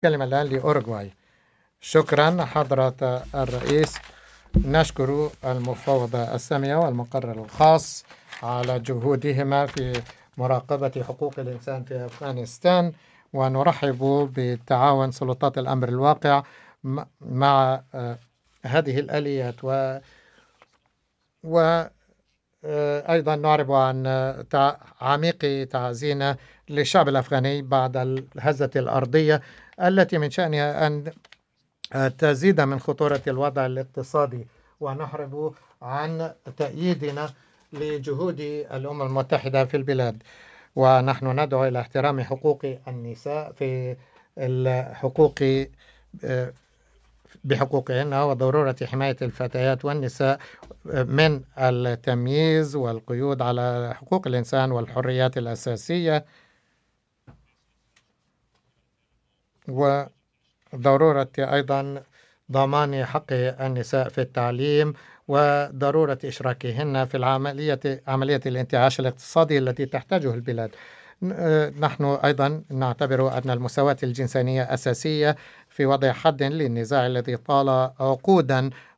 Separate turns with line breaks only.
كلمة الآن لأوروغواي. شكرا حضرة الرئيس. نشكر المفوضة السامية والمقرر الخاص على جهودهما في مراقبة حقوق الإنسان في أفغانستان، ونرحب بتعاون سلطات الأمر الواقع مع هذه الآليات وأيضا نعرب عن عميق تعزينا للشعب الأفغاني بعد الهزة الأرضية التي من شأنها أن تزيد من خطورة الوضع الاقتصادي، ونحرب عن تأييدنا لجهود الأمم المتحدة في البلاد. ونحن ندعو إلى احترام حقوق النساء في الحقوق بحقوقهن، وضرورة حماية الفتيات والنساء من التمييز والقيود على حقوق الإنسان والحريات الأساسية، وضرورة أيضا ضمان حق النساء في التعليم وضرورة إشراكهن في عملية الانتعاش الاقتصادي التي تحتاجه البلاد. نحن أيضا نعتبر أن المساواة الجنسية أساسية في وضع حد للنزاع الذي طال عقودا